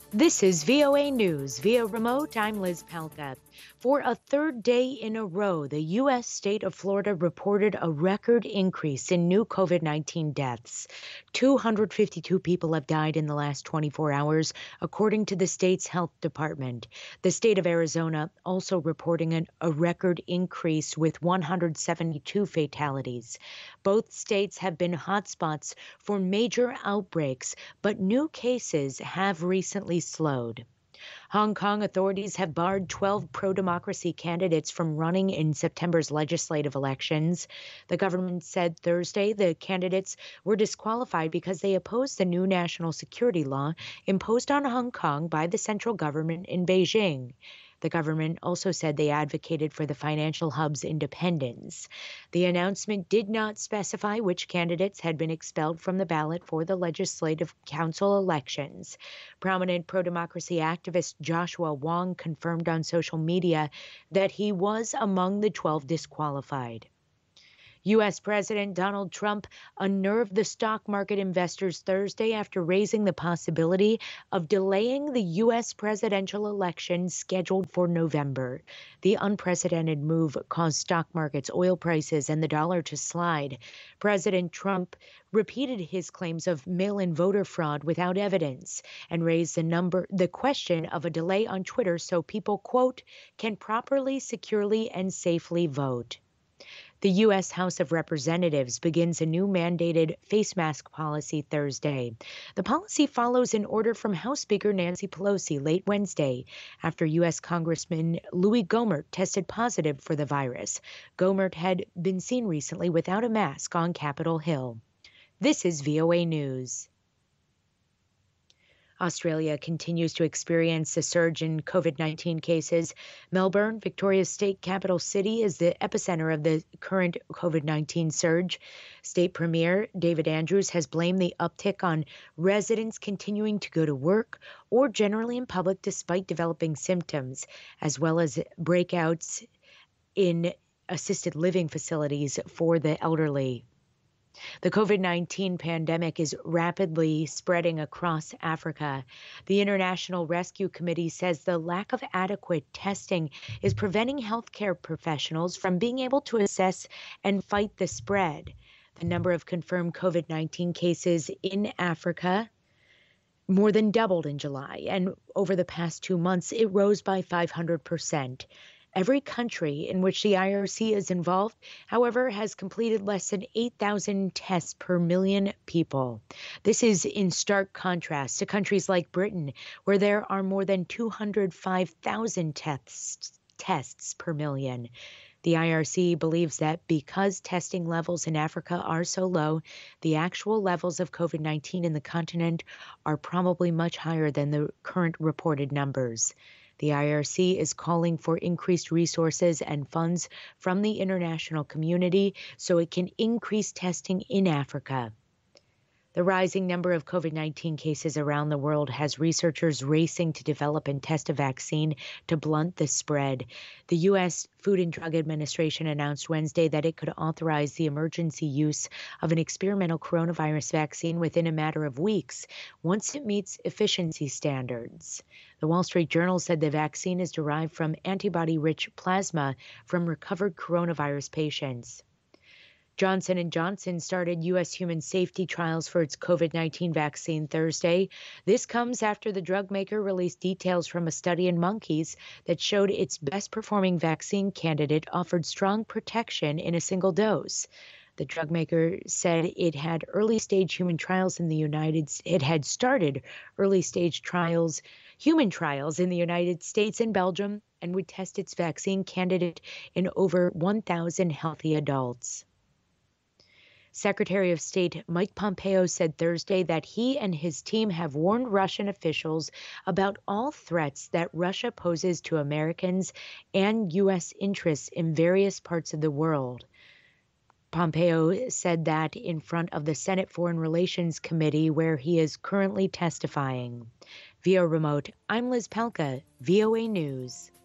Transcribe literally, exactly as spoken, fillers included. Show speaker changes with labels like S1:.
S1: This is V O A News. Via remote, I'm Liz Palka. For a third day in a row, the U S state of Florida reported a record increase in new COVID nineteen deaths. two hundred fifty-two people have died in the last twenty-four hours, according to the state's health department. The state of Arizona also reporting an, a record increase with one hundred seventy-two fatalities. Both states have been hotspots for major outbreaks, but new cases have recently slowed. Hong Kong authorities have barred twelve pro-democracy candidates from running in September's legislative elections. The government said Thursday the candidates were disqualified because they opposed the new national security law imposed on Hong Kong by the central government in Beijing. The government also said they advocated for the financial hub's independence. The announcement did not specify which candidates had been expelled from the ballot for the Legislative Council elections. Prominent pro-democracy activist Joshua Wong confirmed on social media that he was among the twelve disqualified. U S. President Donald Trump unnerved the stock market investors Thursday after raising the possibility of delaying the U S presidential election scheduled for November. The unprecedented move caused stock markets, oil prices, and the dollar to slide. President Trump repeated his claims of mail-in voter fraud without evidence and raised the number the question of a delay on Twitter so people, quote, can properly, securely, and safely vote. The U S. House of Representatives begins a new mandated face mask policy Thursday. The policy follows an order from House Speaker Nancy Pelosi late Wednesday after U S. Congressman Louis Gohmert tested positive for the virus. Gohmert had been seen recently without a mask on Capitol Hill. This is V O A News. Australia continues to experience a surge in COVID nineteen cases. Melbourne, Victoria's state capital city, is the epicenter of the current COVID nineteen surge. State Premier David Andrews has blamed the uptick on residents continuing to go to work or generally in public despite developing symptoms, as well as breakouts in assisted living facilities for the elderly. The COVID nineteen pandemic is rapidly spreading across Africa. The International Rescue Committee says the lack of adequate testing is preventing healthcare professionals from being able to assess and fight the spread. The number of confirmed COVID nineteen cases in Africa more than doubled in July, and over the past two months, it rose by five hundred percent. Every country in which the I R C is involved, however, has completed less than eight thousand tests per million people. This is in stark contrast to countries like Britain, where there are more than two hundred five thousand tests, tests per million. The I R C believes that because testing levels in Africa are so low, the actual levels of COVID nineteen in the continent are probably much higher than the current reported numbers. The I R C is calling for increased resources and funds from the international community so it can increase testing in Africa. The rising number of COVID nineteen cases around the world has researchers racing to develop and test a vaccine to blunt the spread. The U S. Food and Drug Administration announced Wednesday that it could authorize the emergency use of an experimental coronavirus vaccine within a matter of weeks, once it meets efficiency standards. The Wall Street Journal said the vaccine is derived from antibody-rich plasma from recovered coronavirus patients. Johnson and Johnson started U S human safety trials for its COVID nineteen vaccine Thursday. This comes after the drug maker released details from a study in monkeys that showed its best-performing vaccine candidate offered strong protection in a single dose. The drug maker said it had early-stage human trials in the United States. It had started early-stage trials, human trials in the United States and Belgium, and would test its vaccine candidate in over one thousand healthy adults. Secretary of State Mike Pompeo said Thursday that he and his team have warned Russian officials about all threats that Russia poses to Americans and U S interests in various parts of the world. Pompeo said that in front of the Senate Foreign Relations Committee, where he is currently testifying. Via remote, I'm Liz Palka, V O A News.